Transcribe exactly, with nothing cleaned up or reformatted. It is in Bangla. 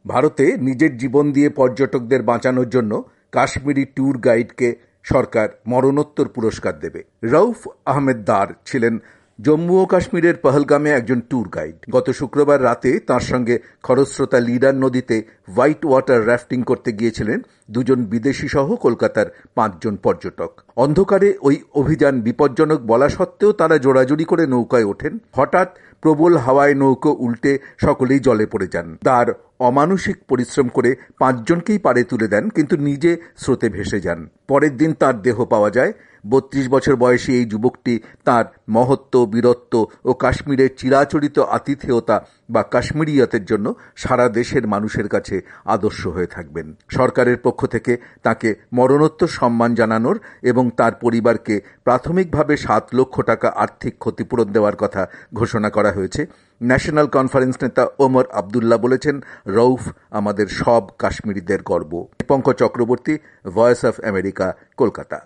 ভারতে নিজের জীবন দিয়ে পর্যটকদের বাঁচানোর জন্য কাশ্মীরি ট্যুর গাইডকে সরকার মরণোত্তর পুরস্কার দেবে। রউফ আহমেদ দার ছিলেন জম্মু ও কাশ্মীরের পহলগামে একজন ট্যুর গাইড। গত শুক্রবার রাতে তাঁর সঙ্গে খরস্রোতা লিডার নদীতে হোয়াইট ওয়াটার রাফটিং করতে গিয়েছিলেন দুজন বিদেশি সহ কলকাতার পাঁচজন পর্যটক। অন্ধকারে ওই অভিযান বিপজ্জনক বলা সত্ত্বেও তারা জোড়াজুড়ি করে নৌকায় ওঠেন। হঠাৎ প্রবল হাওয়ায় নৌকো উল্টে সকলেই জলে পড়ে যান। তার অমানুষিক পরিশ্রম করে পাঁচজনকেই পাড়ে তুলে দেন, কিন্তু নিজে স্রোতে ভেসে যান। পরের দিন তার দেহ পাওয়া যায়। বত্রিশ বছর বয়সী এই যুবকটি তার মহত্ব, বীরত্ব ও কাশ্মীরের চিরাচরিত আতিথেয়তা বা কাশ্মীরিয়তের জন্য সারা দেশের মানুষের কাছে আদর্শ হয়ে থাকবেন। সরকারের পক্ষ থেকে তাকে মরণোত্তর সম্মান জানানোর এবং তার পরিবারকে প্রাথমিকভাবে সাত লক্ষ টাকা আর্থিক ক্ষতিপূরণ দেওয়ার কথা ঘোষণা করা হয়েছে। ন্যাশনাল কনফারেন্স নেতা ওমর আবদুল্লাহ বলেছেন, রউফ আমাদের সব কাশ্মীরিদের গর্ব। Pankaj Chakraborty, voice of America, Kolkata.